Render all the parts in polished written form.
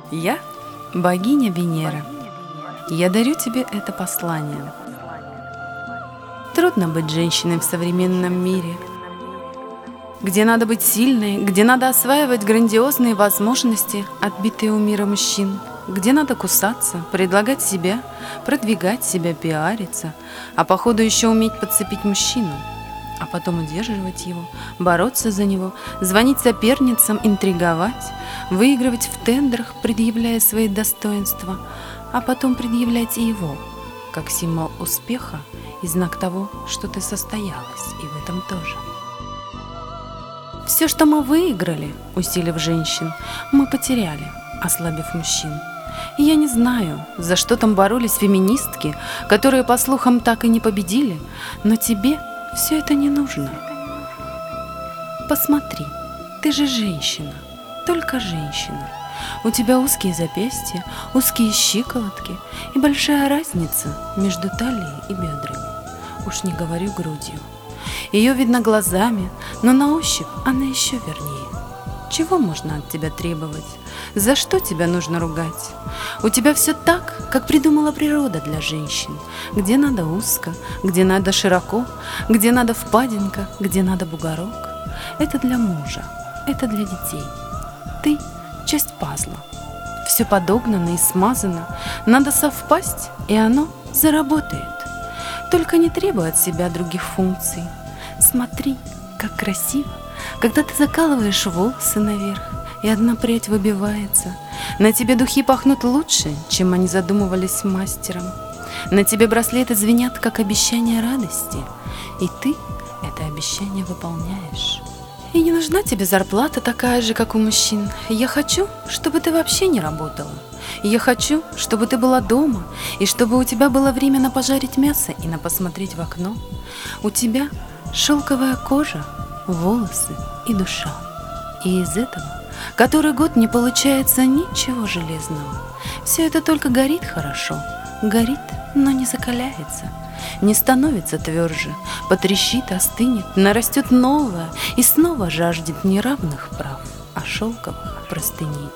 Я богиня Венера. Я дарю тебе это послание. Трудно быть женщиной в современном мире, где надо быть сильной, где надо осваивать грандиозные возможности, отбитые у мира мужчин, где надо кусаться, предлагать себя, продвигать себя, пиариться, а по ходу еще уметь подцепить мужчину, а потом удерживать его, бороться за него, звонить соперницам, интриговать, выигрывать в тендерах, предъявляя свои достоинства, а потом предъявлять и его, как символ успеха и знак того, что ты состоялась, и в этом тоже. Все, что мы выиграли, усилив женщин, мы потеряли, ослабив мужчин. И я не знаю, за что там боролись феминистки, которые, по слухам, так и не победили, но тебе все это не нужно. Посмотри, ты же женщина, только женщина. У тебя узкие запястья, узкие щиколотки и большая разница между талией и бедрами. Уж не говорю грудью. Ее видно глазами, но на ощупь она еще вернее. Чего можно от тебя требовать? За что тебя нужно ругать? У тебя все так, как придумала природа для женщин. Где надо узко, где надо широко, где надо впадинка, где надо бугорок. Это для мужа, это для детей. Ты – часть пазла. Все подогнано и смазано. Надо совпасть, и оно заработает. Только не требуй от себя других функций. Смотри, как красиво, когда ты закалываешь волосы наверх, и одна прядь выбивается. На тебе духи пахнут лучше, чем они задумывались мастером. На тебе браслеты звенят, как обещание радости, и ты это обещание выполняешь. И не нужна тебе зарплата такая же, как у мужчин. Я хочу, чтобы ты вообще не работала. Я хочу, чтобы ты была дома, и чтобы у тебя было время на пожарить мясо и на посмотреть в окно. У тебя шелковая кожа, волосы и душа. И из этого который год не получается ничего железного. Все это только горит хорошо, горит, но не закаляется, не становится тверже, потрещит, остынет, нарастет новое и снова жаждет не равных прав, а шелковых простыней.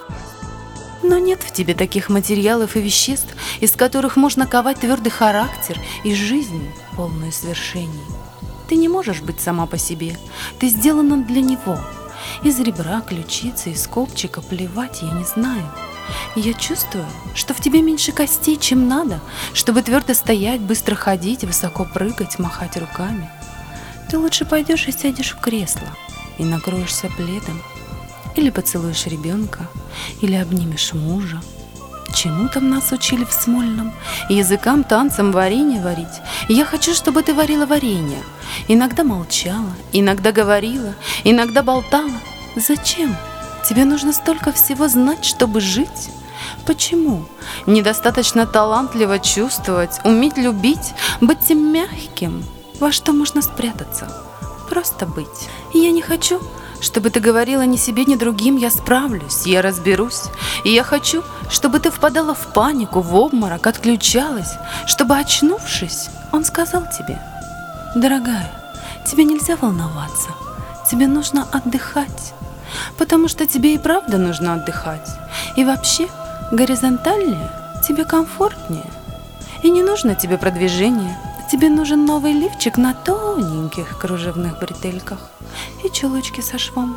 Но нет в тебе таких материалов и веществ, из которых можно ковать твердый характер и жизнь, полную свершений. Ты не можешь быть сама по себе, ты сделана для него. Из ребра, ключицы, из копчика плевать я не знаю. Я чувствую, что в тебе меньше костей, чем надо, чтобы твердо стоять, быстро ходить, высоко прыгать, махать руками. Ты лучше пойдешь и сядешь в кресло и накроешься пледом, или поцелуешь ребенка, или обнимешь мужа. Чему там нас учили в Смольном? Языкам, танцам, варенье варить. Я хочу, чтобы ты варила варенье. Иногда молчала, иногда говорила, иногда болтала. Зачем? Тебе нужно столько всего знать, чтобы жить? Почему? Недостаточно талантливо чувствовать, уметь любить, быть тем мягким, во что можно спрятаться. Просто быть. И я не хочу, чтобы ты говорила ни себе, ни другим: я справлюсь, я разберусь. И я хочу, чтобы ты впадала в панику, в обморок, отключалась, чтобы, очнувшись, он сказал тебе: дорогая, тебе нельзя волноваться, тебе нужно отдыхать, потому что тебе и правда нужно отдыхать. И вообще, горизонтальнее тебе комфортнее, и не нужно тебе продвижение. Тебе нужен новый лифчик на тоненьких кружевных бретельках и чулочки со швом.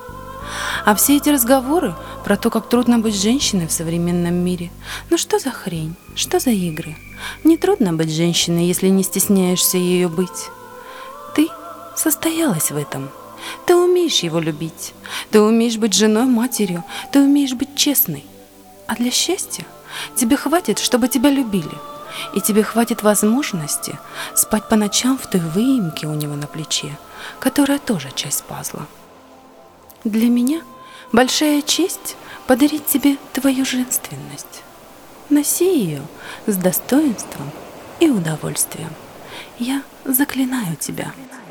А все эти разговоры про то, как трудно быть женщиной в современном мире, ну что за хрень, что за игры? Не трудно быть женщиной, если не стесняешься ею быть. Ты состоялась в этом. Ты умеешь его любить. Ты умеешь быть женой, матерью. Ты умеешь быть честной. А для счастья тебе хватит, чтобы тебя любили. И тебе хватит возможности спать по ночам в той выемке у него на плече, которая тоже часть пазла. Для меня большая честь подарить тебе твою женственность. Носи ее с достоинством и удовольствием. Я заклинаю тебя.